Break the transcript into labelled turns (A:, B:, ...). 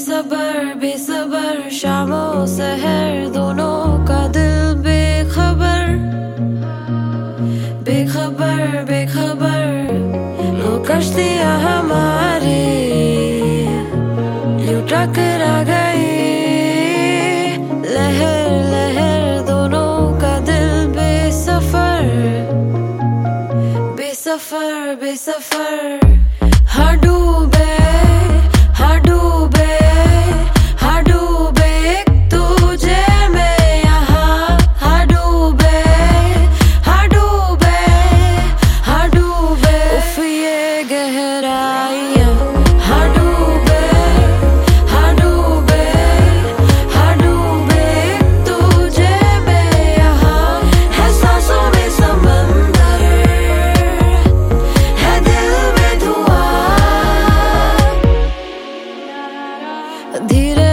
A: बेसबर बेसबर शामों सहर दोनों का दिल बेखबर बेखबर बेखबर वो कश्तियाँ हमारी यूं टकरा गई लहर लहर दोनों का दिल बेसफर बेसफर बेसफर हाँ डूबे हाँ डूबे हाँ डूबे एक तुझे में यहाँ हाँ डूबे हाँ डूबे हाँ डूबे उफ ये गहराइयाँ हाँ डूबे हाँ डूबे हाँ डूबे एक तुझे में यहाँ है सांसों में समंदर है दिल में धुआं धीरे